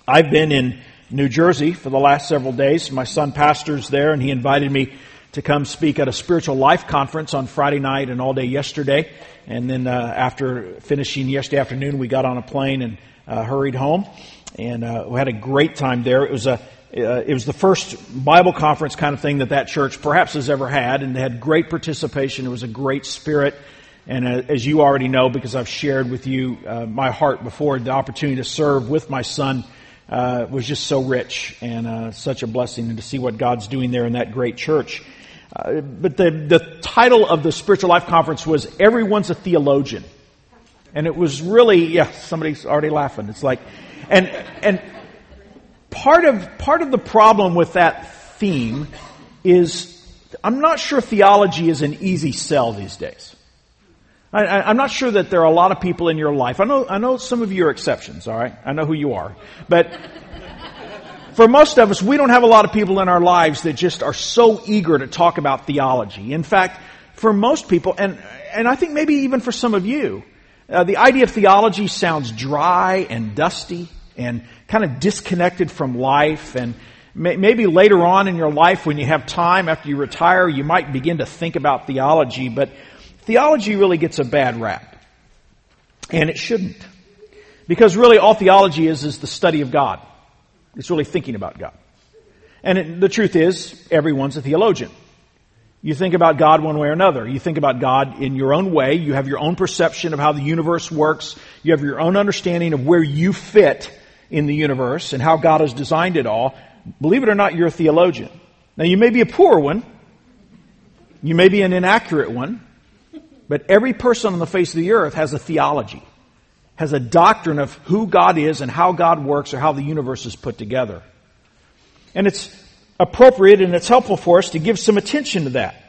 I've been in New Jersey for the last several days. My son pastors there, and he invited me to come speak at a spiritual life conference on Friday night and all day yesterday. And then after finishing yesterday afternoon, we got on a plane and hurried home. And we had a great time there. It was the first Bible conference kind of thing that church perhaps has ever had, and they had great participation. It was a great spirit. And as you already know, because I've shared with you my heart before, the opportunity to serve with my son was just so rich and such a blessing, and to see what God's doing there in that great church. But the title of the Spiritual Life Conference was "Everyone's a Theologian," and it was really somebody's already laughing. It's like, and part of the problem with that theme is I'm not sure theology is an easy sell these days. I'm not sure that there are a lot of people in your life. I know some of you are exceptions, all right? I know who you are. But for most of us, we don't have a lot of people in our lives that just are so eager to talk about theology. In fact, for most people, and I think maybe even for some of you, the idea of theology sounds dry and dusty and kind of disconnected from life. And maybe later on in your life, when you have time after you retire, you might begin to think about theology. But theology really gets a bad rap. And it shouldn't. Because really all theology is the study of God. It's really thinking about God. And the truth is, everyone's a theologian. You think about God one way or another. You think about God in your own way. You have your own perception of how the universe works. You have your own understanding of where you fit in the universe and how God has designed it all. Believe it or not, you're a theologian. Now, you may be a poor one. You may be an inaccurate one. But every person on the face of the earth has a theology, has a doctrine of who God is and how God works or how the universe is put together. And it's appropriate and it's helpful for us to give some attention to that,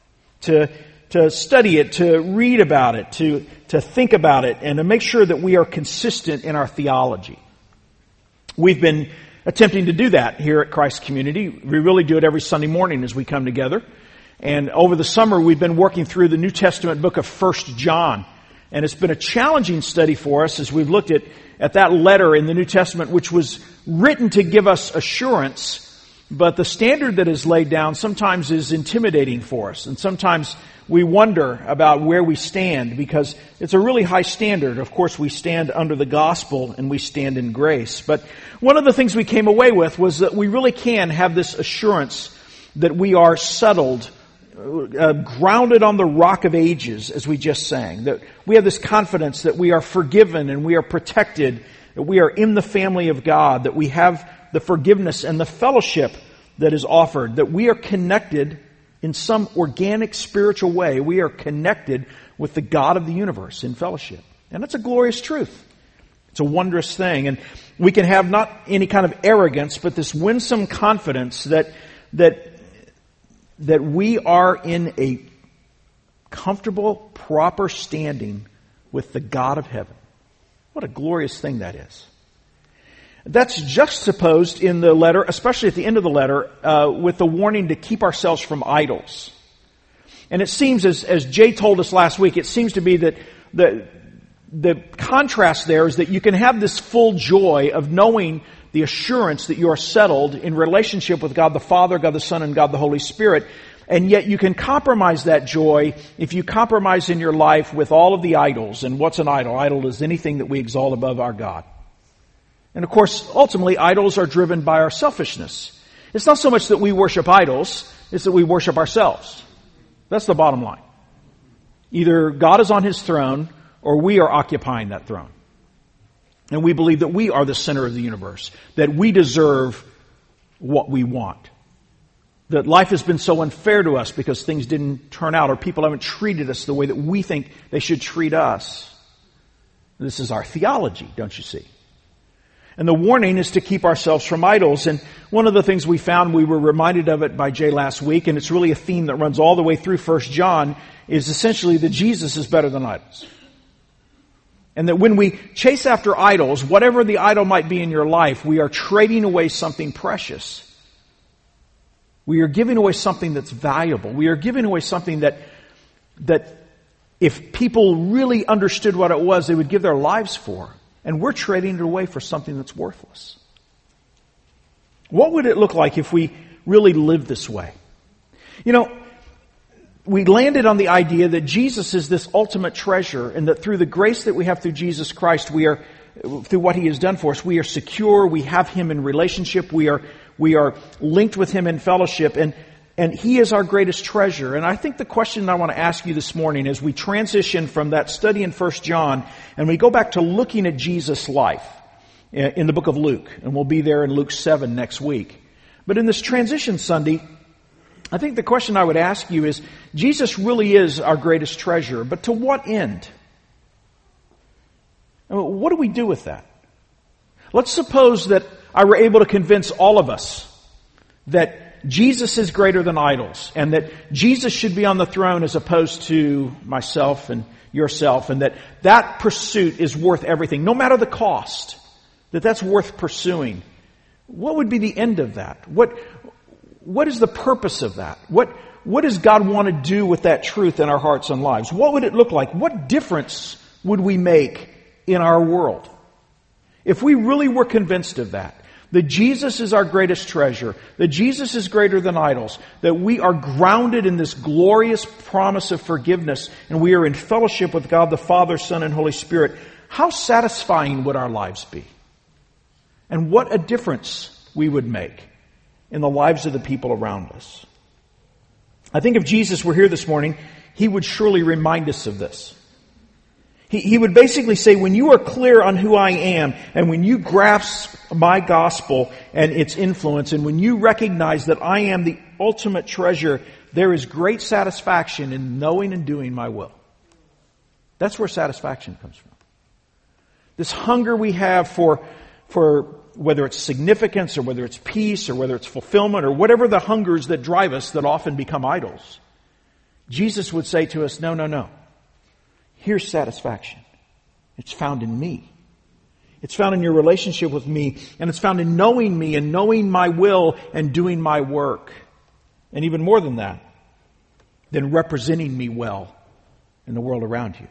to study it, to read about it, to think about it, and to make sure that we are consistent in our theology. We've been attempting to do that here at Christ Community. We really do it every Sunday morning as we come together. And over the summer, we've been working through the New Testament book of 1 John. And it's been a challenging study for us as we've looked at that letter in the New Testament, which was written to give us assurance. But the standard that is laid down sometimes is intimidating for us. And sometimes we wonder about where we stand, because it's a really high standard. Of course, we stand under the gospel and we stand in grace. But one of the things we came away with was that we really can have this assurance that we are settled, grounded on the rock of ages, as we just sang. That we have this confidence that we are forgiven and we are protected, that we are in the family of God, that we have the forgiveness and the fellowship that is offered, that we are connected in some organic spiritual way. We are connected with the God of the universe in fellowship. And that's a glorious truth. It's a wondrous thing. And we can have not any kind of arrogance, but this winsome confidence that we are in a comfortable, proper standing with the God of heaven. What a glorious thing that is. That's juxtaposed in the letter, especially at the end of the letter, with the warning to keep ourselves from idols. And it seems, as Jay told us last week, it seems to be that the contrast there is that you can have this full joy of knowing the assurance that you are settled in relationship with God the Father, God the Son, and God the Holy Spirit. And yet you can compromise that joy if you compromise in your life with all of the idols. And what's an idol? Idol is anything that we exalt above our God. And of course, ultimately, idols are driven by our selfishness. It's not so much that we worship idols, it's that we worship ourselves. That's the bottom line. Either God is on His throne or we are occupying that throne. And we believe that we are the center of the universe, that we deserve what we want. That life has been so unfair to us because things didn't turn out, or people haven't treated us the way that we think they should treat us. This is our theology, don't you see? And the warning is to keep ourselves from idols. And one of the things we found, we were reminded of it by Jay last week, and it's really a theme that runs all the way through 1 John, is essentially that Jesus is better than idols. And that when we chase after idols, whatever the idol might be in your life, we are trading away something precious. We are giving away something that's valuable. We are giving away something that if people really understood what it was, they would give their lives for. And we're trading it away for something that's worthless. What would it look like if we really lived this way? You know, we landed on the idea that Jesus is this ultimate treasure, and that through the grace that we have through Jesus Christ, through what He has done for us, we are secure, we have Him in relationship, we are linked with Him in fellowship, and He is our greatest treasure. And I think the question I want to ask you this morning as we transition from that study in 1 John, and we go back to looking at Jesus' life in the book of Luke, and we'll be there in Luke 7 next week. But in this transition Sunday, I think the question I would ask you is, Jesus really is our greatest treasure, but to what end? What do we do with that? Let's suppose that I were able to convince all of us that Jesus is greater than idols, and that Jesus should be on the throne as opposed to myself and yourself, and that pursuit is worth everything, no matter the cost, that's worth pursuing. What would be the end of that? What is the purpose of that? What does God want to do with that truth in our hearts and lives? What would it look like? What difference would we make in our world if we really were convinced of that Jesus is our greatest treasure, that Jesus is greater than idols, that we are grounded in this glorious promise of forgiveness, and we are in fellowship with God the Father, Son, and Holy Spirit? How satisfying would our lives be? And what a difference we would make in the lives of the people around us. I think if Jesus were here this morning, He would surely remind us of this. He would basically say, when you are clear on who I am, and when you grasp my gospel and its influence, and when you recognize that I am the ultimate treasure, there is great satisfaction in knowing and doing my will. That's where satisfaction comes from. This hunger we have for whether it's significance or whether it's peace or whether it's fulfillment or whatever the hungers that drive us that often become idols. Jesus would say to us, no. Here's satisfaction. It's found in me. It's found in your relationship with me, and it's found in knowing me and knowing my will and doing my work. And even more than that, than representing me well in the world around you.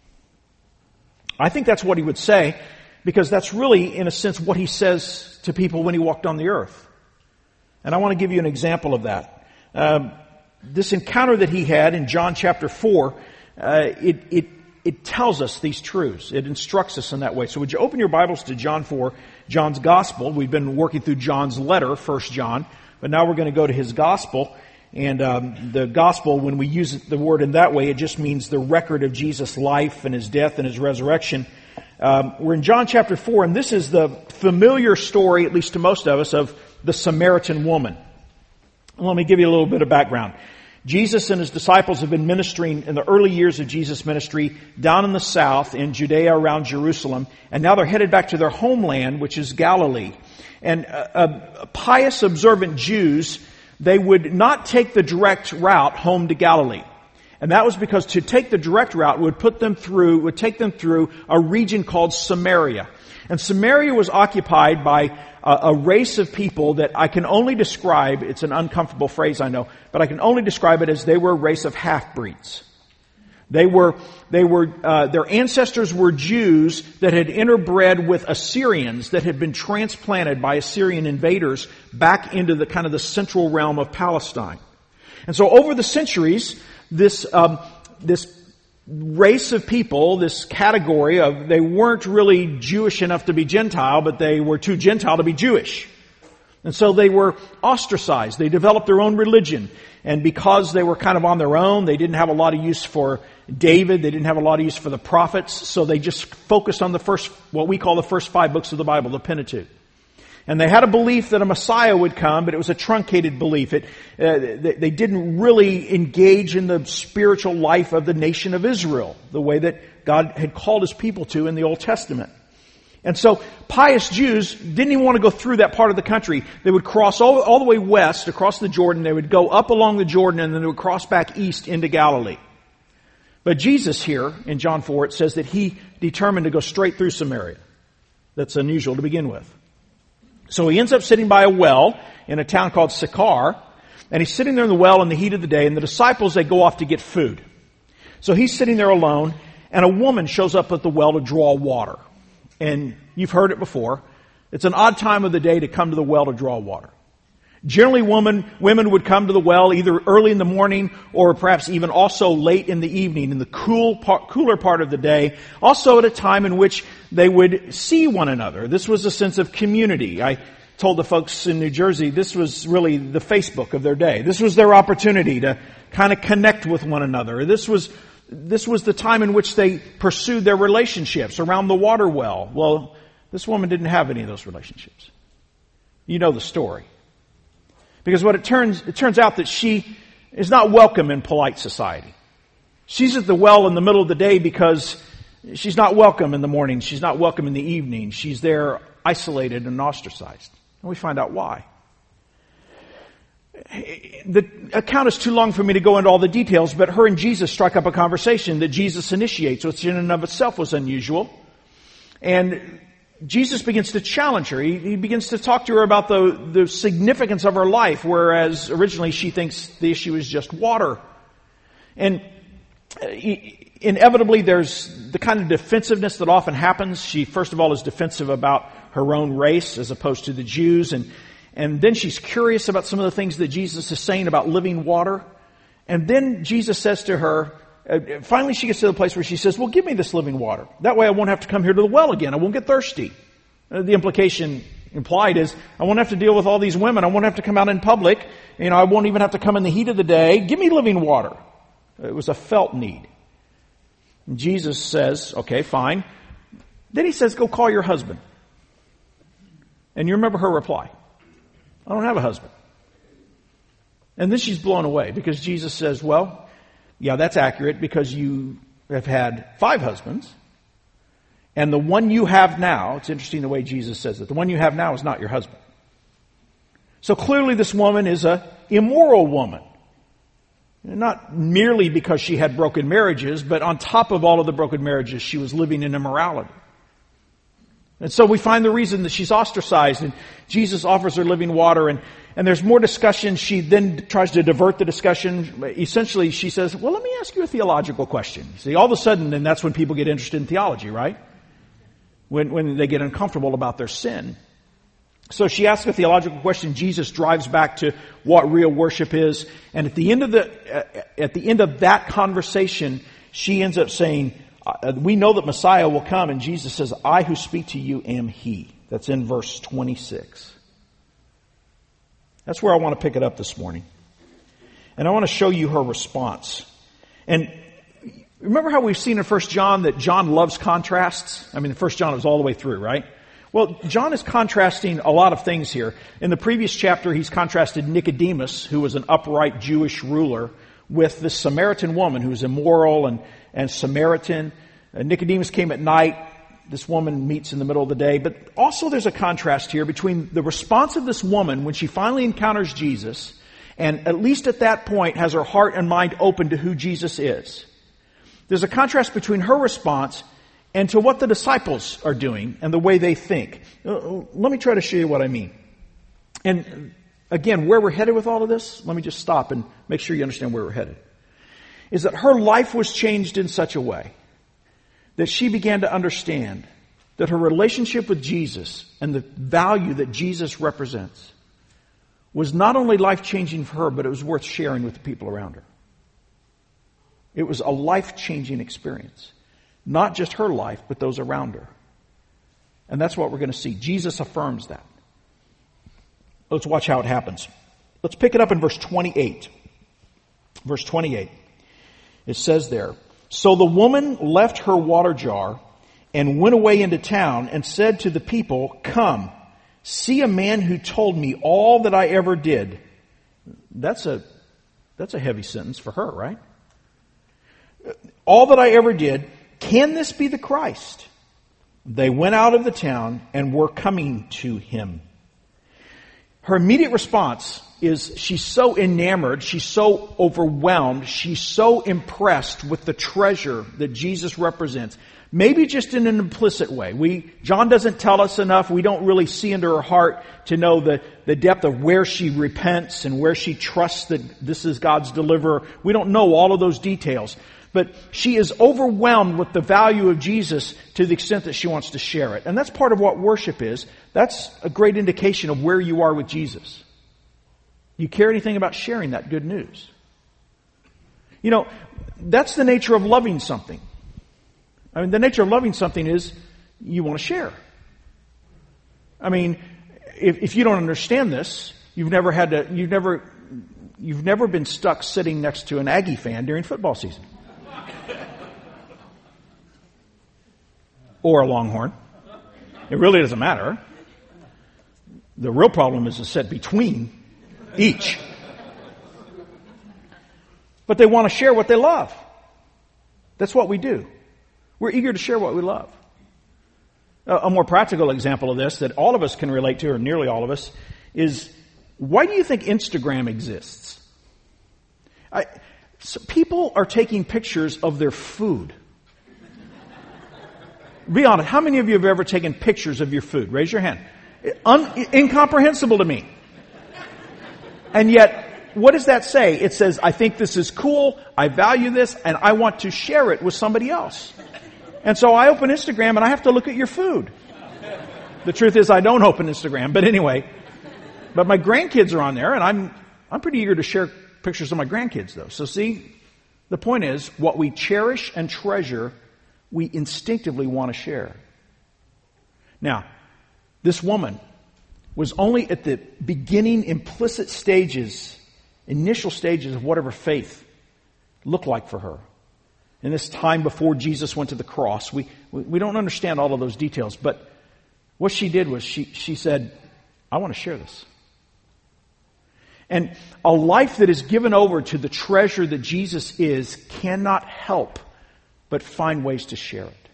I think that's what He would say, because that's really, in a sense, what He says to people when He walked on the earth. And I want to give you an example of that. This encounter that He had in John chapter 4, it tells us these truths. It instructs us in that way. So would you open your Bibles to John 4, John's Gospel. We've been working through John's letter, 1 John, but now we're going to go to his Gospel. And the Gospel, when we use the word in that way, it just means the record of Jesus' life and His death and His resurrection. We're in John chapter 4, and this is the familiar story, at least to most of us, of the Samaritan woman. Let me give you a little bit of background. Jesus and His disciples have been ministering in the early years of Jesus' ministry down in the south in Judea around Jerusalem, and now they're headed back to their homeland, which is Galilee. And pious, observant Jews, they would not take the direct route home to Galilee. And that was because to take the direct route would take them through a region called Samaria. And Samaria was occupied by a race of people that I can only describe, it's an uncomfortable phrase I know, but I can only describe it as they were a race of half-breeds. Their ancestors were Jews that had interbred with Assyrians that had been transplanted by Assyrian invaders back into the central realm of Palestine. And so over the centuries, this race of people, this category of, they weren't really Jewish enough to be Gentile, but they were too Gentile to be Jewish. And so they were ostracized. They developed their own religion. And because they were kind of on their own, they didn't have a lot of use for David. They didn't have a lot of use for the prophets. So they just focused on what we call the first 5 books of the Bible, the Pentateuch. And they had a belief that a Messiah would come, but it was a truncated belief. They didn't really engage in the spiritual life of the nation of Israel, the way that God had called His people to in the Old Testament. And so pious Jews didn't even want to go through that part of the country. They would cross all the way west, across the Jordan. They would go up along the Jordan, and then they would cross back east into Galilee. But Jesus here, in John 4, it says that He determined to go straight through Samaria. That's unusual to begin with. So He ends up sitting by a well in a town called Sychar, and He's sitting there in the well in the heat of the day, and the disciples, they go off to get food. So He's sitting there alone, and a woman shows up at the well to draw water. And you've heard it before. It's an odd time of the day to come to the well to draw water. Generally, women would come to the well either early in the morning or perhaps even also late in the evening, in the cooler part of the day, also at a time in which they would see one another. This was a sense of community. I told the folks in New Jersey this was really the Facebook of their day. This was their opportunity to kind of connect with one another. This was the time in which they pursued their relationships around the water well. Well, this woman didn't have any of those relationships. You know the story. Because it turns out that she is not welcome in polite society. She's at the well in the middle of the day because she's not welcome in the morning. She's not welcome in the evening. She's there isolated and ostracized. And we find out why. The account is too long for me to go into all the details, but her and Jesus strike up a conversation that Jesus initiates, which in and of itself was unusual. And Jesus begins to challenge her. He begins to talk to her about the significance of her life, whereas originally she thinks the issue is just water. And inevitably there's the kind of defensiveness that often happens. She, first of all, is defensive about her own race as opposed to the Jews. And then she's curious about some of the things that Jesus is saying about living water. And then Jesus says to her, finally she gets to the place where she says, well, give me this living water. That way I won't have to come here to the well again. I won't get thirsty. The implication implied is I won't have to deal with all these women. I won't have to come out in public. I won't even have to come in the heat of the day. Give me living water. It was a felt need. And Jesus says, okay, fine. Then he says, go call your husband. And you remember her reply. I don't have a husband. And then she's blown away because Jesus says, well, yeah, that's accurate because you have had 5 husbands. And the one you have now, it's interesting the way Jesus says it, the one you have now is not your husband. So clearly this woman is an immoral woman. Not merely because she had broken marriages, but on top of all of the broken marriages, she was living in immorality. And so we find the reason that she's ostracized, and Jesus offers her living water, and there's more discussion. She then tries to divert the discussion. Essentially, she says, well, let me ask you a theological question. See, all of a sudden, and that's when people get interested in theology, right? When they get uncomfortable about their sin. So she asks a theological question. Jesus drives back to what real worship is. And at the end of that conversation, she ends up saying, we know that Messiah will come. And Jesus says, I who speak to you am he. That's in verse 26. That's where I want to pick it up this morning. And I want to show you her response. And remember how we've seen in 1 John that John loves contrasts? I mean, 1 John is all the way through, right? Well, John is contrasting a lot of things here. In the previous chapter, he's contrasted Nicodemus, who was an upright Jewish ruler, with this Samaritan woman who was immoral and Samaritan. Nicodemus came at night. This woman meets in the middle of the day. But also there's a contrast here between the response of this woman when she finally encounters Jesus, and at least at that point has her heart and mind open to who Jesus is. There's a contrast between her response and to what the disciples are doing and the way they think. Let me try to show you what I mean. And again, where we're headed with all of this, let me just stop and make sure you understand where we're headed. Is that her life was changed in such a way that she began to understand that her relationship with Jesus and the value that Jesus represents was not only life-changing for her, but it was worth sharing with the people around her. It was a life-changing experience. Not just her life, but those around her. And that's what we're going to see. Jesus affirms that. Let's watch how it happens. Let's pick it up in verse 28. Verse 28. It says there, so the woman left her water jar and went away into town and said to the people, come, see a man who told me all that I ever did. That's a heavy sentence for her, right? All that I ever did. Can this be the Christ? They went out of the town and were coming to him. Her immediate response is she's so enamored, she's so overwhelmed, she's so impressed with the treasure that Jesus represents. Maybe just in an implicit way. John doesn't tell us enough. We don't really see into her heart to know the depth of where she repents and where she trusts that this is God's deliverer. We don't know all of those details. But she is overwhelmed with the value of Jesus to the extent that she wants to share it. And that's part of what worship is. that's a great indication of where you are with Jesus. You care anything about sharing that good news? You know, that's the nature of loving something. I mean, the nature of loving something is you want to share. I mean, if you don't understand this, you've never been stuck sitting next to an Aggie fan during football season. Or a Longhorn. It really doesn't matter. The real problem is to sit between each. But they want to share what they love. That's what we do. We're eager to share what we love. A more practical example of this that all of us can relate to, or nearly all of us, is why do you think Instagram exists? So people are taking pictures of their food. Be honest, how many of you have ever taken pictures of your food? Raise your hand. Incomprehensible to me. And yet, what does that say? It says, I think this is cool, I value this, and I want to share it with somebody else. And so I open Instagram and I have to look at your food. The truth is I don't open Instagram, but anyway. But my grandkids are on there, and I'm pretty eager to share pictures of my grandkids, though. So see, the point is, what we cherish and treasure, we instinctively want to share. Now, this woman was only at the beginning, implicit stages, initial stages of whatever faith looked like for her. In this time before Jesus went to the cross, we don't understand all of those details, but what she did was she said, I want to share this. And a life that is given over to the treasure that Jesus is cannot help but find ways to share it.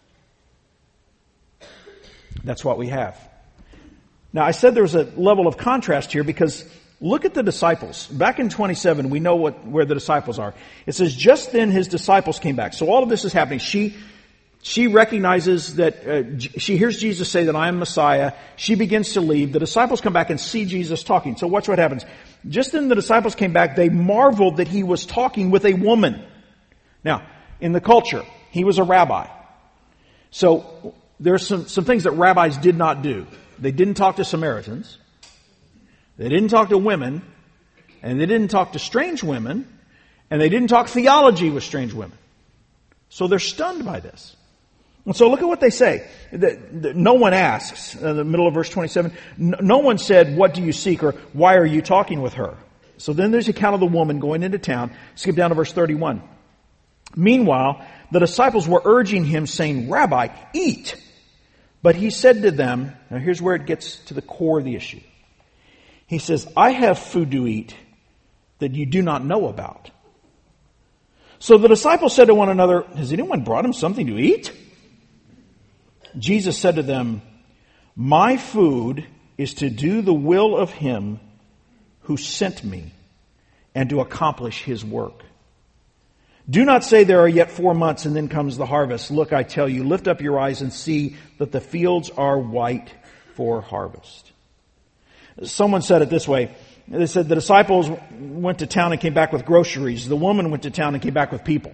That's what we have. Now, I said there was a level of contrast here because look at the disciples. Back in 27, we know where the disciples are. It says, just then his disciples came back. So all of this is happening. She recognizes that, she hears Jesus say that I am Messiah. She begins to leave. The disciples come back and see Jesus talking. So watch what happens. Just then the disciples came back. They marveled that he was talking with a woman. Now, in the culture, he was a rabbi. So there's some things that rabbis did not do. They didn't talk to Samaritans. They didn't talk to women. And they didn't talk to strange women. And they didn't talk theology with strange women. So they're stunned by this. And so look at what they say. No one asks, in the middle of verse 27, no one said, what do you seek, or why are you talking with her? So then there's the account of the woman going into town. Skip down to verse 31. Meanwhile, the disciples were urging him, saying, Rabbi, eat. But he said to them, now here's where it gets to the core of the issue. He says, I have food to eat that you do not know about. So the disciples said to one another, has anyone brought him something to eat? Jesus said to them, my food is to do the will of him who sent me and to accomplish his work. Do not say there are yet 4 months and then comes the harvest. Look, I tell you, lift up your eyes and see that the fields are white for harvest. Someone said it this way. They said the disciples went to town and came back with groceries. The woman went to town and came back with people.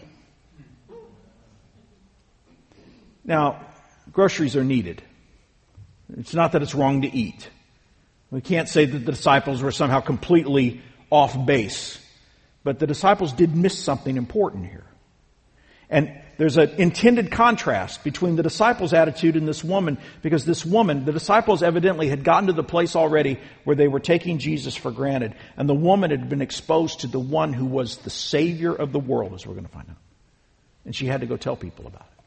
Now, groceries are needed. It's not that it's wrong to eat. We can't say that the disciples were somehow completely off base. But the disciples did miss something important here. And there's an intended contrast between the disciples' attitude and this woman, because this woman, the disciples evidently had gotten to the place already where they were taking Jesus for granted. And the woman had been exposed to the one who was the Savior of the world, as we're going to find out. And she had to go tell people about it.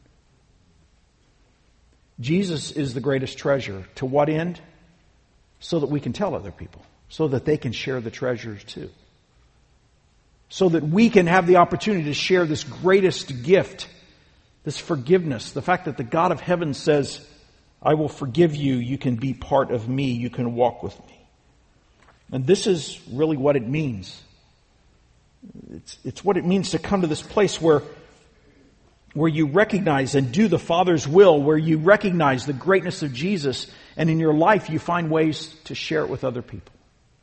Jesus is the greatest treasure. To what end? So that we can tell other people. So that they can share the treasures too. So that we can have the opportunity to share this greatest gift, this forgiveness. The fact that the God of heaven says, I will forgive you, you can be part of me, you can walk with me. And this is really what it means. It's what it means to come to this place where you recognize and do the Father's will, where you recognize the greatness of Jesus, and in your life you find ways to share it with other people.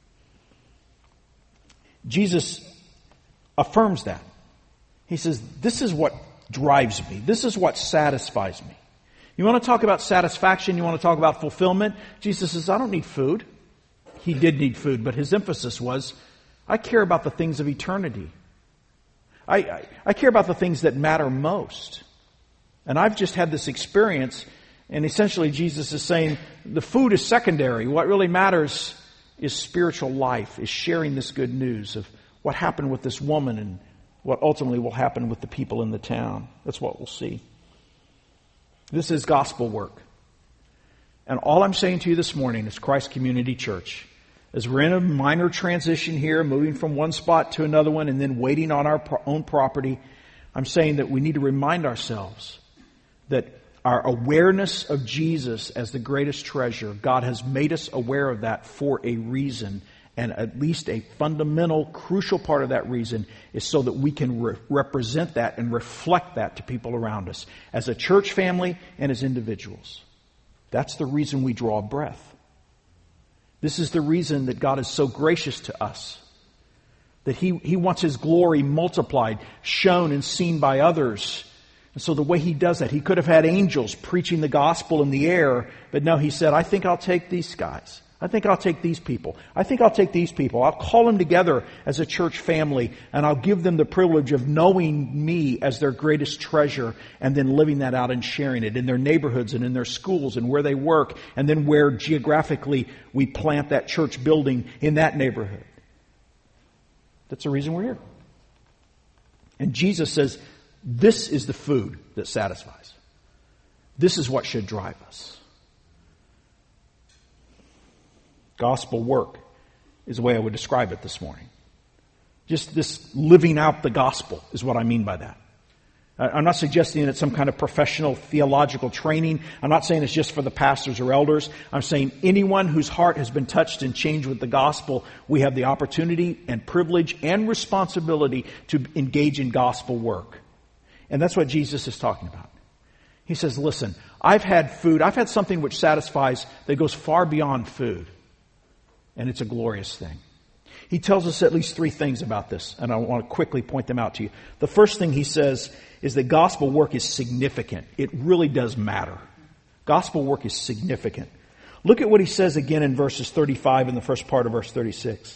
Jesus affirms that. He says, this is what drives me. This is what satisfies me. You want to talk about satisfaction? You want to talk about fulfillment? Jesus says, I don't need food. He did need food, but his emphasis was, I care about the things of eternity. I care about the things that matter most. And I've just had this experience, and essentially Jesus is saying, the food is secondary. What really matters is spiritual life, is sharing this good news of what happened with this woman and what ultimately will happen with the people in the town. That's what we'll see. This is gospel work. And all I'm saying to you this morning is Christ Community Church, as we're in a minor transition here, moving from one spot to another one and then waiting on our own property, I'm saying that we need to remind ourselves that our awareness of Jesus as the greatest treasure, God has made us aware of that for a reason. And at least a fundamental, crucial part of that reason is so that we can represent that and reflect that to people around us as a church family and as individuals. That's the reason we draw breath. This is the reason that God is so gracious to us. That He wants His glory multiplied, shown and seen by others. And so the way He does that, He could have had angels preaching the gospel in the air, but no, He said, I think I'll take these guys. I think I'll take these people. I think I'll take these people. I'll call them together as a church family, and I'll give them the privilege of knowing me as their greatest treasure and then living that out and sharing it in their neighborhoods and in their schools and where they work, and then where geographically we plant that church building in that neighborhood. That's the reason we're here. And Jesus says, this is the food that satisfies. This is what should drive us. Gospel work is the way I would describe it this morning. Just this living out the gospel is what I mean by that. I'm not suggesting it's some kind of professional theological training. I'm not saying it's just for the pastors or elders. I'm saying anyone whose heart has been touched and changed with the gospel, we have the opportunity and privilege and responsibility to engage in gospel work. And that's what Jesus is talking about. He says, listen, I've had food. I've had something which satisfies that goes far beyond food. And it's a glorious thing. He tells us at least three things about this, and I want to quickly point them out to you. The first thing he says is that gospel work is significant. It really does matter. Gospel work is significant. Look at what he says again in verses 35 and the first part of verse 36.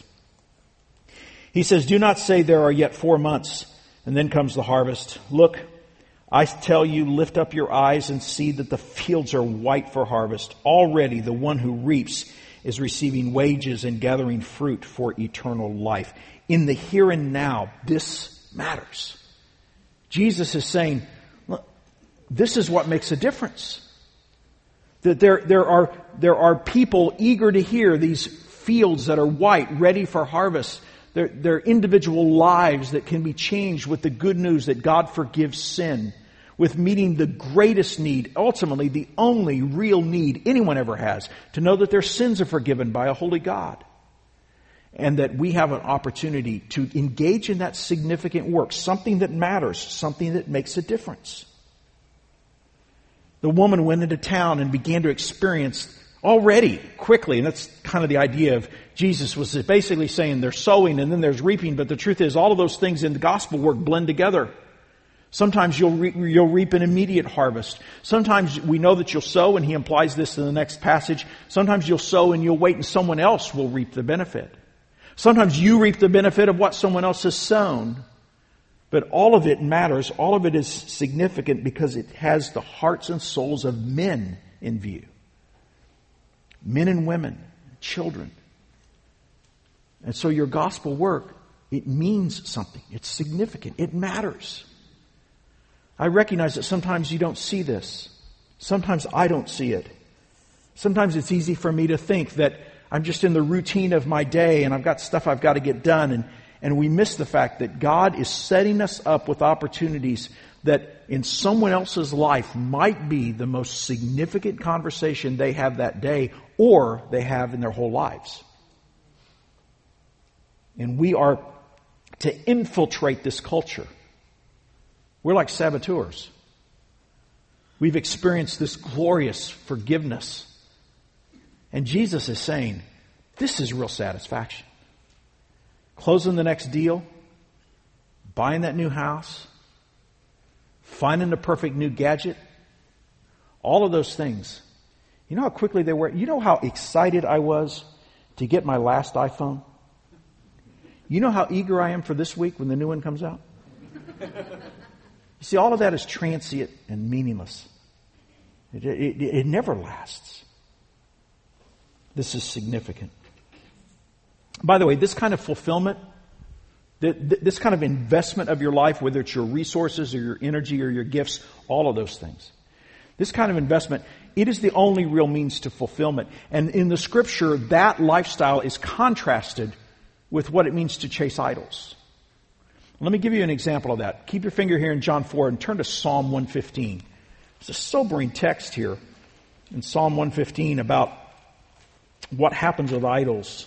He says, do not say there are yet 4 months, and then comes the harvest. Look, I tell you, lift up your eyes and see that the fields are white for harvest. Already the one who reaps is receiving wages and gathering fruit for eternal life. In the here and now, this matters. Jesus is saying, look, this is what makes a difference. That there are people eager to hear these fields that are white, ready for harvest. They're individual lives that can be changed with the good news that God forgives sin, with meeting the greatest need, ultimately the only real need anyone ever has, to know that their sins are forgiven by a holy God. And that we have an opportunity to engage in that significant work, something that matters, something that makes a difference. The woman went into town and began to experience already, quickly, and that's kind of the idea of Jesus, was basically saying there's sowing and then there's reaping, but the truth is all of those things in the gospel work blend together. Sometimes you'll reap an immediate harvest. Sometimes we know that you'll sow, and he implies this in the next passage. Sometimes you'll sow and you'll wait and someone else will reap the benefit. Sometimes you reap the benefit of what someone else has sown. But all of it matters. All of it is significant because it has the hearts and souls of men in view. Men and women, children. And so your gospel work, it means something. It's significant. It matters. I recognize that sometimes you don't see this. Sometimes I don't see it. Sometimes it's easy for me to think that I'm just in the routine of my day and I've got stuff I've got to get done. And we miss the fact that God is setting us up with opportunities that in someone else's life might be the most significant conversation they have that day or they have in their whole lives. And we are to infiltrate this culture. We're like saboteurs. We've experienced this glorious forgiveness. And Jesus is saying, this is real satisfaction. Closing the next deal, buying that new house, finding the perfect new gadget, all of those things. You know how quickly they wear? You know how excited I was to get my last iPhone? You know how eager I am for this week when the new one comes out? You see, all of that is transient and meaningless. It never lasts. This is significant. By the way, this kind of fulfillment, this kind of investment of your life, whether it's your resources or your energy or your gifts, all of those things. This kind of investment, it is the only real means to fulfillment. And in the Scripture, that lifestyle is contrasted with what it means to chase idols. Let me give you an example of that. Keep your finger here in John 4 and turn to Psalm 115. There's a sobering text here in Psalm 115 about what happens with idols.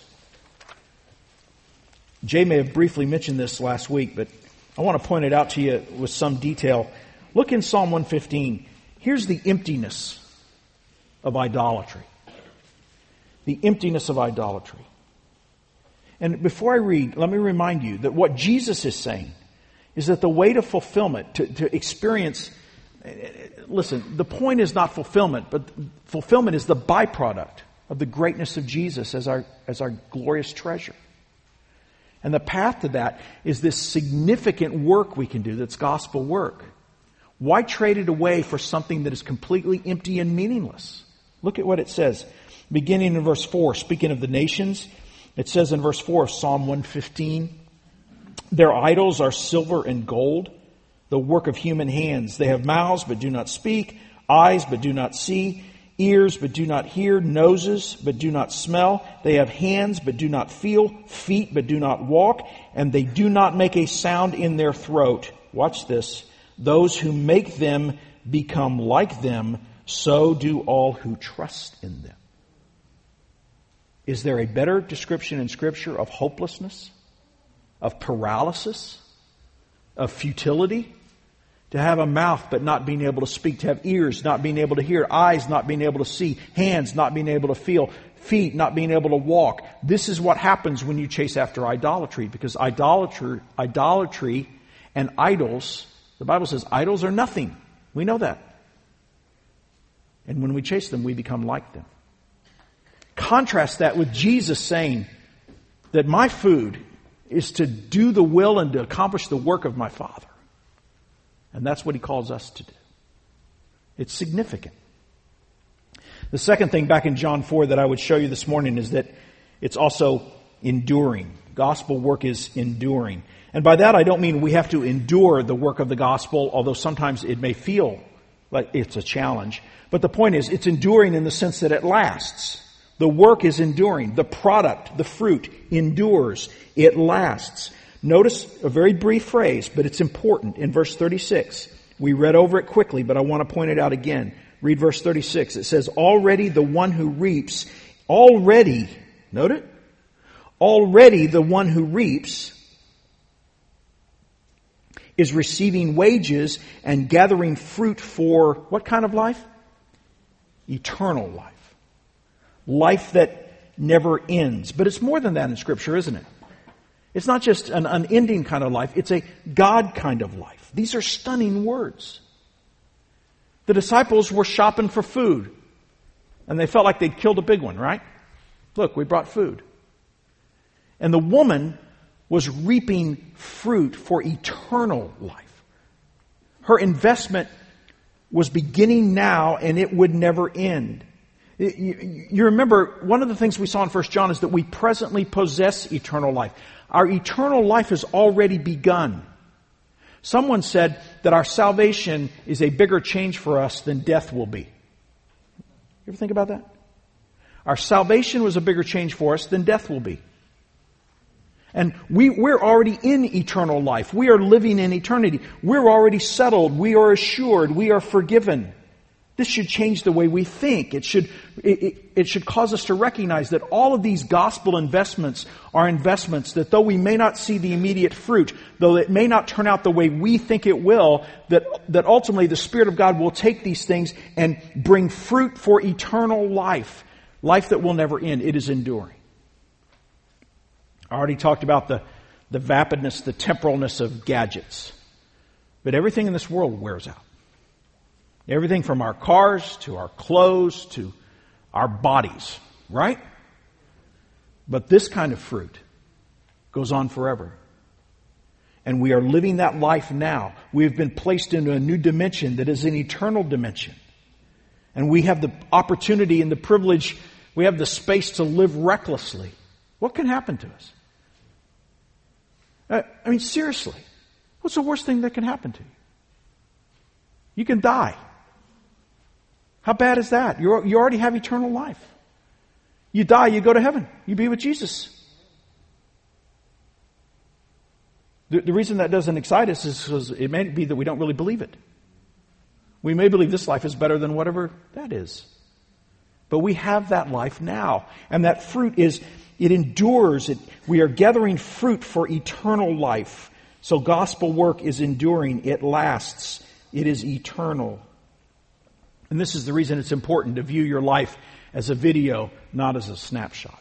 Jay may have briefly mentioned this last week, but I want to point it out to you with some detail. Look in Psalm 115. Here's the emptiness of idolatry. The emptiness of idolatry. And before I read, let me remind you that what Jesus is saying is that the way to fulfillment, to experience, listen, the point is not fulfillment, but fulfillment is the byproduct of the greatness of Jesus as our glorious treasure. And the path to that is this significant work we can do that's gospel work. Why trade it away for something that is completely empty and meaningless? Look at what it says. Beginning in verse 4, speaking of the nations, it says in verse 4 of Psalm 115, their idols are silver and gold, the work of human hands. They have mouths but do not speak, eyes but do not see, ears but do not hear, noses but do not smell. They have hands but do not feel, feet but do not walk, and they do not make a sound in their throat. Watch this. Those who make them become like them, so do all who trust in them. Is there a better description in Scripture of hopelessness, of paralysis, of futility? To have a mouth but not being able to speak, to have ears not being able to hear, eyes not being able to see, hands not being able to feel, feet not being able to walk. This is what happens when you chase after idolatry, because idolatry and idols, the Bible says idols are nothing. We know that. And when we chase them, we become like them. Contrast that with Jesus saying that my food is to do the will and to accomplish the work of my Father. And that's what He calls us to do. It's significant. The second thing back in John 4 that I would show you this morning is that it's also enduring. Gospel work is enduring. And by that I don't mean we have to endure the work of the gospel, although sometimes it may feel like it's a challenge. But the point is, it's enduring in the sense that it lasts. The work is enduring. The product, the fruit, endures. It lasts. Notice a very brief phrase, but it's important. In verse 36, we read over it quickly, but I want to point it out again. Read verse 36. It says, already the one who reaps, note it? Already the one who reaps is receiving wages and gathering fruit for what kind of life? Eternal life. Life that never ends. But it's more than that in Scripture, isn't it? It's not just an unending kind of life. It's a God kind of life. These are stunning words. The disciples were shopping for food. And they felt like they'd killed a big one, right? Look, we brought food. And the woman was reaping fruit for eternal life. Her investment was beginning now and it would never end. You remember, one of the things we saw in 1 John is that we presently possess eternal life. Our eternal life has already begun. Someone said that our salvation is a bigger change for us than death will be. You ever think about that? Our salvation was a bigger change for us than death will be. And we're already in eternal life. We are living in eternity. We're already settled. We are assured. We are forgiven. This should change the way we think. It should cause us to recognize that all of these gospel investments are investments that though we may not see the immediate fruit, though it may not turn out the way we think it will, that ultimately the Spirit of God will take these things and bring fruit for eternal life. Life that will never end. It is enduring. I already talked about the vapidness, the temporalness of gadgets. But everything in this world wears out. Everything from our cars to our clothes to our bodies, right? But this kind of fruit goes on forever. And we are living that life now. We have been placed into a new dimension that is an eternal dimension. And we have the opportunity and the privilege, we have the space to live recklessly. What can happen to us? I mean, seriously, what's the worst thing that can happen to you? You can die. How bad is that? You already have eternal life. You die, you go to heaven. You be with Jesus. The reason that doesn't excite us is because it may be that we don't really believe it. We may believe this life is better than whatever that is. But we have that life now. And that fruit it endures. We are gathering fruit for eternal life. So gospel work is enduring. It lasts. It is eternal. And this is the reason it's important to view your life as a video, not as a snapshot.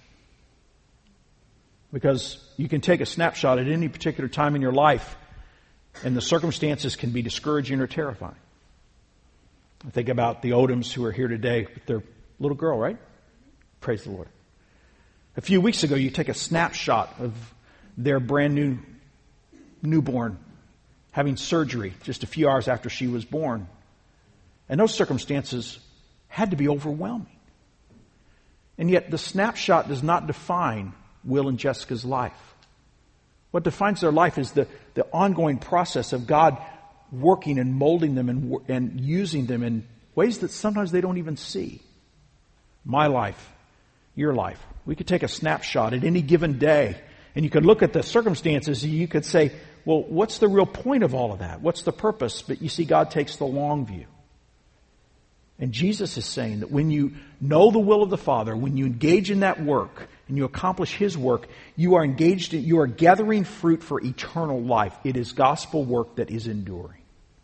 Because you can take a snapshot at any particular time in your life, and the circumstances can be discouraging or terrifying. I think about the Odoms who are here today with their little girl, right? Praise the Lord. A few weeks ago, you take a snapshot of their brand new newborn having surgery just a few hours after she was born. And those circumstances had to be overwhelming. And yet the snapshot does not define Will and Jessica's life. What defines their life is the ongoing process of God working and molding them and using them in ways that sometimes they don't even see. My life, your life. We could take a snapshot at any given day, and you could look at the circumstances and you could say, well, what's the real point of all of that? What's the purpose? But you see, God takes the long view. And Jesus is saying that when you know the will of the Father, when you engage in that work and you accomplish His work, you are gathering fruit for eternal life. It is gospel work that is enduring.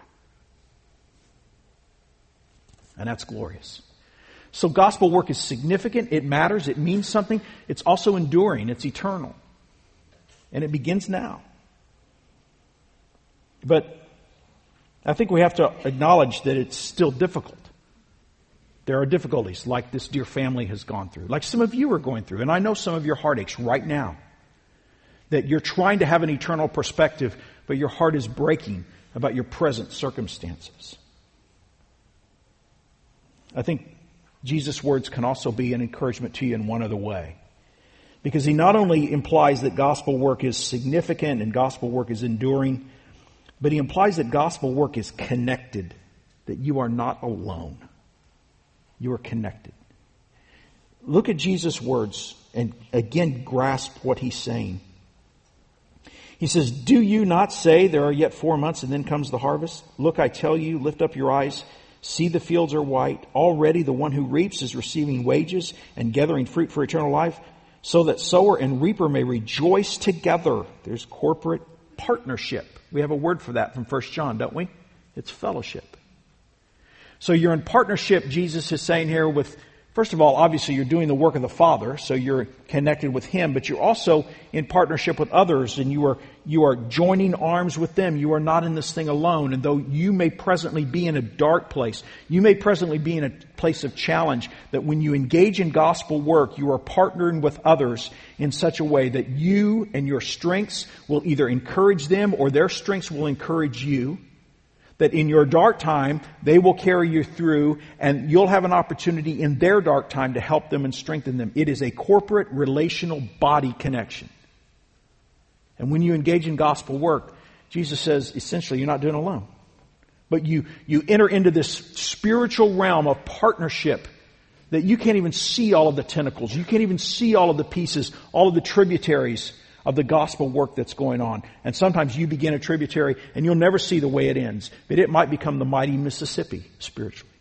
And that's glorious. So gospel work is significant. It matters. It means something. It's also enduring. It's eternal. And it begins now. But I think we have to acknowledge that it's still difficult. There are difficulties like this dear family has gone through, like some of you are going through. And I know some of your heartaches right now, that you're trying to have an eternal perspective, but your heart is breaking about your present circumstances. I think Jesus' words can also be an encouragement to you in one other way. Because He not only implies that gospel work is significant and gospel work is enduring, but He implies that gospel work is connected, that you are not alone. You are connected. Look at Jesus' words and again grasp what He's saying. He says, do you not say there are yet 4 months and then comes the harvest? Look, I tell you, lift up your eyes. See, the fields are white. Already the one who reaps is receiving wages and gathering fruit for eternal life, so that sower and reaper may rejoice together. There's corporate partnership. We have a word for that from 1 John, don't we? It's fellowship. So you're in partnership, Jesus is saying here, with, first of all, obviously you're doing the work of the Father, so you're connected with Him, but you're also in partnership with others, and you are joining arms with them. You are not in this thing alone. And though you may presently be in a dark place, you may presently be in a place of challenge, that when you engage in gospel work, you are partnering with others in such a way that you and your strengths will either encourage them or their strengths will encourage you. That in your dark time, they will carry you through, and you'll have an opportunity in their dark time to help them and strengthen them. It is a corporate, relational body connection. And when you engage in gospel work, Jesus says, essentially, you're not doing it alone. But you enter into this spiritual realm of partnership that you can't even see all of the tentacles. You can't even see all of the pieces, all of the tributaries of the gospel work that's going on. And sometimes you begin a tributary and you'll never see the way it ends. But it might become the mighty Mississippi spiritually.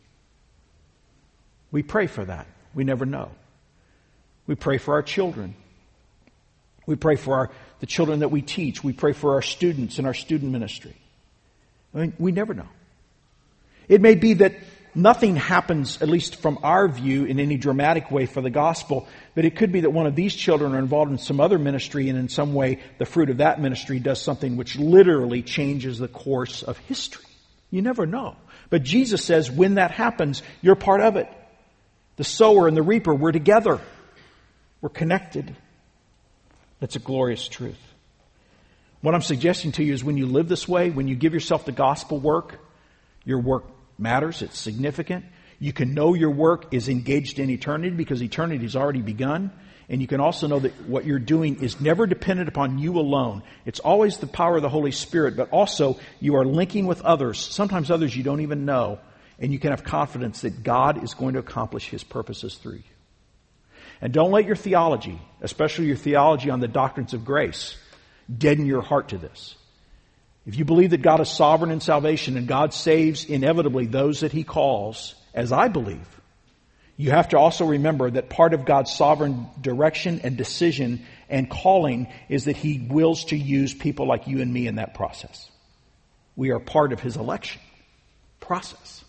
We pray for that. We never know. We pray for our children. We pray for the children that we teach. We pray for our students in our student ministry. I mean, we never know. It may be that nothing happens, at least from our view, in any dramatic way for the gospel, but it could be that one of these children are involved in some other ministry, and in some way the fruit of that ministry does something which literally changes the course of history. You never know. But Jesus says when that happens, you're part of it. The sower and the reaper, we're together. We're connected. That's a glorious truth. What I'm suggesting to you is when you live this way, when you give yourself the gospel work, your work matters, it's significant. You can know your work is engaged in eternity because eternity has already begun. And you can also know that what you're doing is never dependent upon you alone. It's always the power of the Holy Spirit, but also you are linking with others, sometimes others you don't even know, and you can have confidence that God is going to accomplish His purposes through you. And don't let your theology, especially your theology on the doctrines of grace, deaden your heart to this. If you believe that God is sovereign in salvation and God saves inevitably those that He calls, as I believe, you have to also remember that part of God's sovereign direction and decision and calling is that He wills to use people like you and me in that process. We are part of His election process.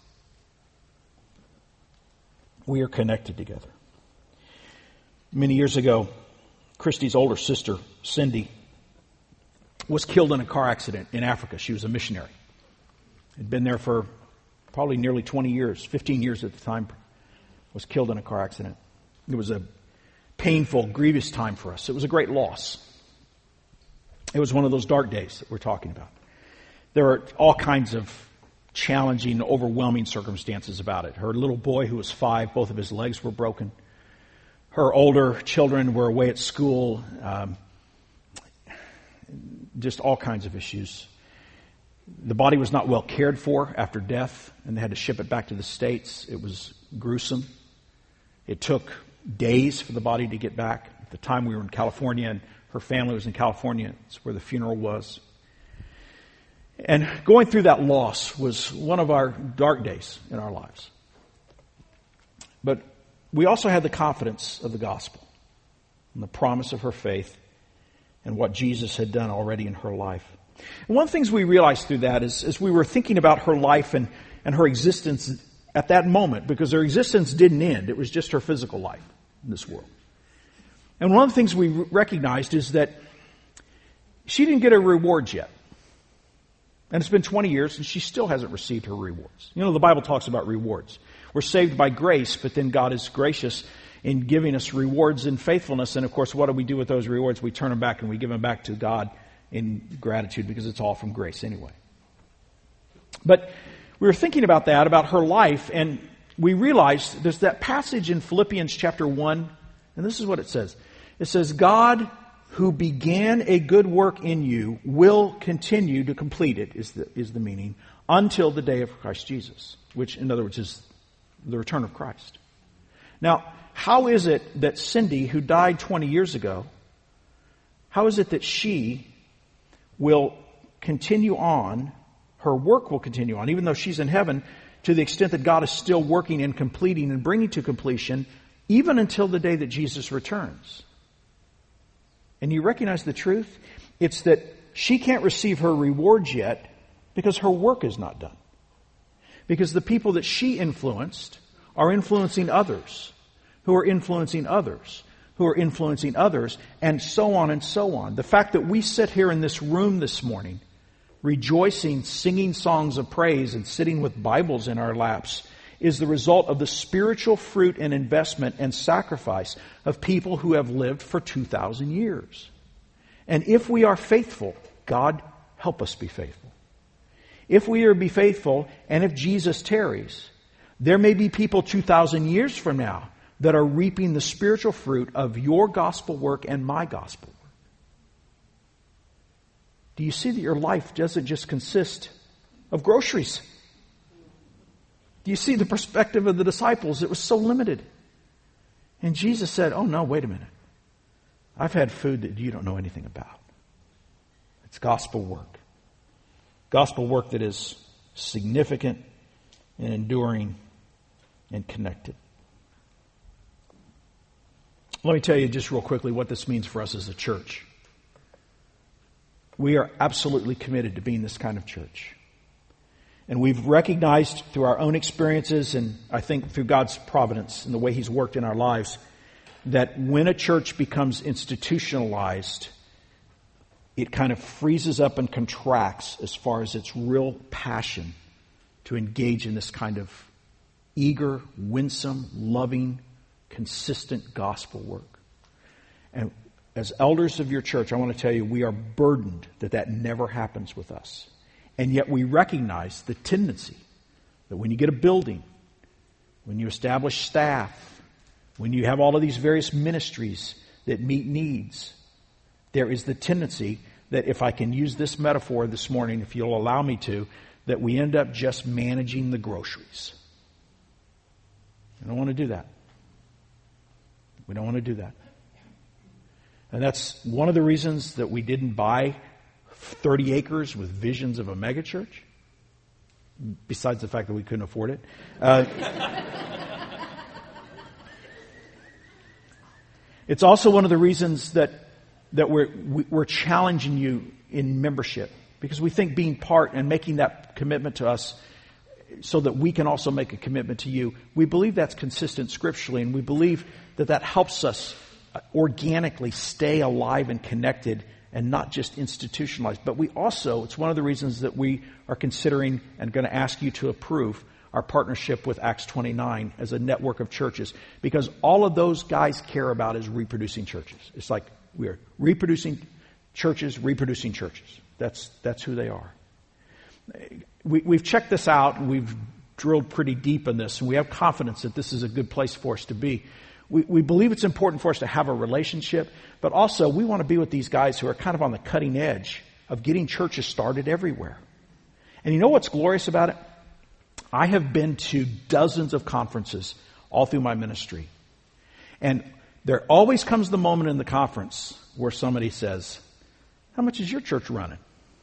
We are connected together. Many years ago, Christy's older sister, Cindy, was killed in a car accident in Africa. She was a missionary. Had been there for probably nearly 20 years, 15 years at the time, was killed in a car accident. It was a painful, grievous time for us. It was a great loss. It was one of those dark days that we're talking about. There are all kinds of challenging, overwhelming circumstances about it. Her little boy, who was 5, both of his legs were broken. Her older children were away at school. Just all kinds of issues. The body was not well cared for after death, and they had to ship it back to the States. It was gruesome. It took days for the body to get back. At the time we were in California, and her family was in California. It's where the funeral was. And going through that loss was one of our dark days in our lives. But we also had the confidence of the gospel and the promise of her faith and what Jesus had done already in her life. And one of the things we realized through that is as we were thinking about her life and her existence at that moment, because her existence didn't end. It was just her physical life in this world. And one of the things we recognized is that she didn't get her rewards yet. And it's been 20 years and she still hasn't received her rewards. You know, the Bible talks about rewards. We're saved by grace, but then God is gracious in giving us rewards in faithfulness. And of course, what do we do with those rewards? We turn them back and we give them back to God in gratitude because it's all from grace anyway. But we were thinking about that, about her life, and we realized there's that passage in Philippians chapter 1, and this is what it says. It says, God who began a good work in you will continue to complete it, is the meaning, until the day of Christ Jesus, which in other words is the return of Christ. Now, how is it that Cindy, who died 20 years ago, how is it that she will continue on, her work will continue on, even though she's in heaven, to the extent that God is still working and completing and bringing to completion, even until the day that Jesus returns? And you recognize the truth? It's that she can't receive her rewards yet because her work is not done. Because the people that she influenced are influencing others, who are influencing others, who are influencing others, and so on and so on. The fact that we sit here in this room this morning, rejoicing, singing songs of praise, and sitting with Bibles in our laps is the result of the spiritual fruit and investment and sacrifice of people who have lived for 2,000 years. And if we are faithful, God help us be faithful. If we are be faithful, and if Jesus tarries, there may be people 2,000 years from now that are reaping the spiritual fruit of your gospel work and my gospel work. Do you see that your life doesn't just consist of groceries? Do you see the perspective of the disciples? It was so limited. And Jesus said, oh no, wait a minute. I've had food that you don't know anything about. It's gospel work. Gospel work that is significant and enduring and connected. Let me tell you just real quickly what this means for us as a church. We are absolutely committed to being this kind of church. And we've recognized through our own experiences and I think through God's providence and the way He's worked in our lives that when a church becomes institutionalized, it kind of freezes up and contracts as far as its real passion to engage in this kind of eager, winsome, loving, consistent gospel work. And as elders of your church, I want to tell you, we are burdened that never happens with us. And yet we recognize the tendency that when you get a building, when you establish staff, when you have all of these various ministries that meet needs, there is the tendency that, if I can use this metaphor this morning, if you'll allow me to, that we end up just managing the groceries. I don't want to do that. We don't want to do that. And that's one of the reasons that we didn't buy 30 acres with visions of a megachurch, besides the fact that we couldn't afford it. It's also one of the reasons that we're challenging you in membership, because we think being part and making that commitment to us so that we can also make a commitment to you, we believe that's consistent scripturally, and we believe that helps us organically stay alive and connected and not just institutionalized. But we also, it's one of the reasons that we are considering and going to ask you to approve our partnership with Acts 29 as a network of churches, because all of those guys care about is reproducing churches. It's like we're reproducing churches. That's who they are. We've checked this out, and we've drilled pretty deep in this, and we have confidence that this is a good place for us to be. We believe it's important for us to have a relationship, but also we want to be with these guys who are kind of on the cutting edge of getting churches started everywhere. And you know what's glorious about it? I have been to dozens of conferences all through my ministry. And there always comes the moment in the conference where somebody says, "How much is your church running?"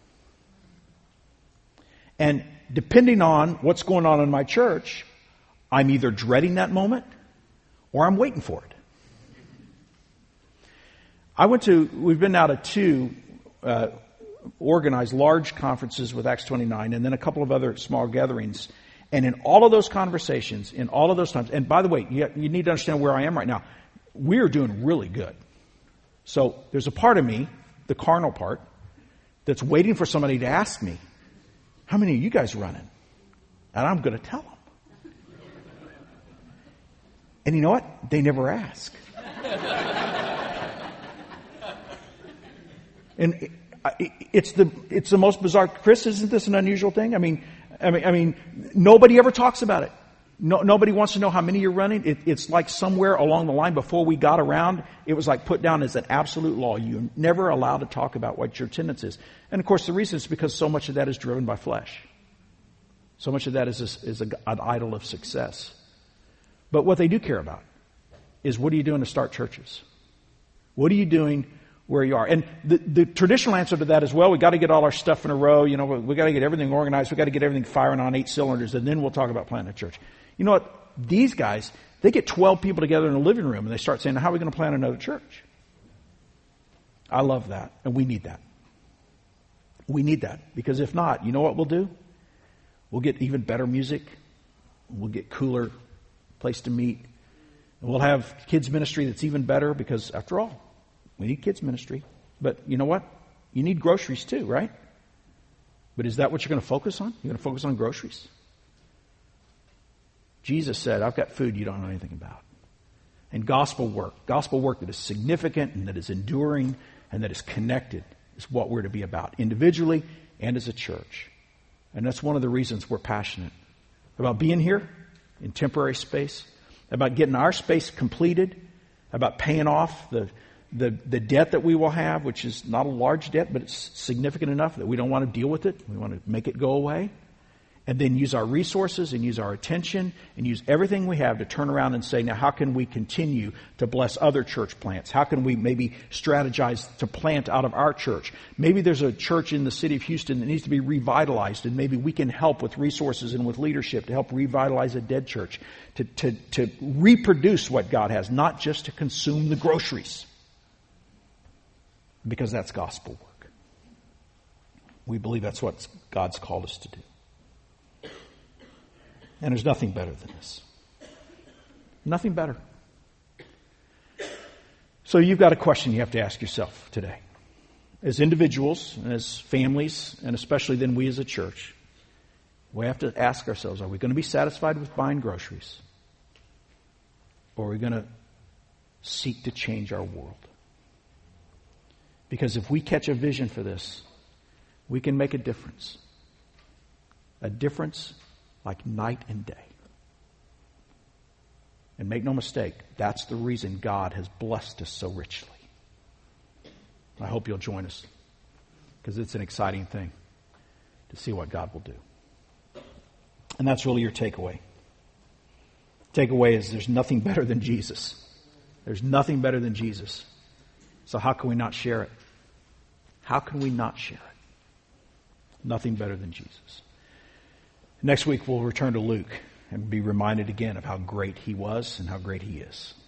And depending on what's going on in my church, I'm either dreading that moment or I'm waiting for it. We've been now to two organized large conferences with Acts 29, and then a couple of other small gatherings. And in all of those conversations, in all of those times, and by the way, you need to understand where I am right now. We're doing really good. So there's a part of me, the carnal part, that's waiting for somebody to ask me, "How many are you guys running?" And I'm going to tell them. And you know what? They never ask. And it's the most bizarre. Chris, isn't this an unusual thing? I mean, nobody ever talks about it. Nobody wants to know how many you're running. It's like somewhere along the line before we got around, it was like put down as an absolute law. You're never allowed to talk about what your attendance is. And of course, the reason is because so much of that is driven by flesh. So much of that is an idol of success. But what they do care about is, what are you doing to start churches? What are you doing where you are? And the traditional answer to that is, well, we got to get all our stuff in a row. You know, we got to get everything organized. We got to get everything firing on 8 cylinders, and then we'll talk about planting a church. You know what? These guys, they get 12 people together in a living room, and they start saying, "How are we going to plant another church?" I love that, and we need that. We need that, because if not, you know what we'll do? We'll get even better music. We'll get cooler place to meet. And we'll have kids ministry that's even better, because after all, we need kids ministry. But you know what? You need groceries too, right? But is that what you're going to focus on? You're going to focus on groceries? Jesus said, "I've got food you don't know anything about." And gospel work that is significant and that is enduring and that is connected, is what we're to be about, individually and as a church. And that's one of the reasons we're passionate about being here in temporary space, about getting our space completed, about paying off the debt that we will have, which is not a large debt, but it's significant enough that we don't want to deal with it. We want to make it go away. And then use our resources and use our attention and use everything we have to turn around and say, now, how can we continue to bless other church plants? How can we maybe strategize to plant out of our church? Maybe there's a church in the city of Houston that needs to be revitalized, and maybe we can help with resources and with leadership to help revitalize a dead church, to reproduce what God has, not just to consume the groceries. Because that's gospel work. We believe that's what God's called us to do. And there's nothing better than this. Nothing better. So you've got a question you have to ask yourself today. As individuals, and as families, and especially then we as a church, We have to ask ourselves, are we going to be satisfied with buying groceries? Or are we going to seek to change our world? Because if we catch a vision for this, we can make a difference. A difference like night and day. And make no mistake, that's the reason God has blessed us so richly. I hope you'll join us, because it's an exciting thing to see what God will do. And that's really your takeaway. Takeaway is there's nothing better than Jesus. There's nothing better than Jesus. So how can we not share it? How can we not share it? Nothing better than Jesus. Next week we'll return to Luke and be reminded again of how great he was and how great he is.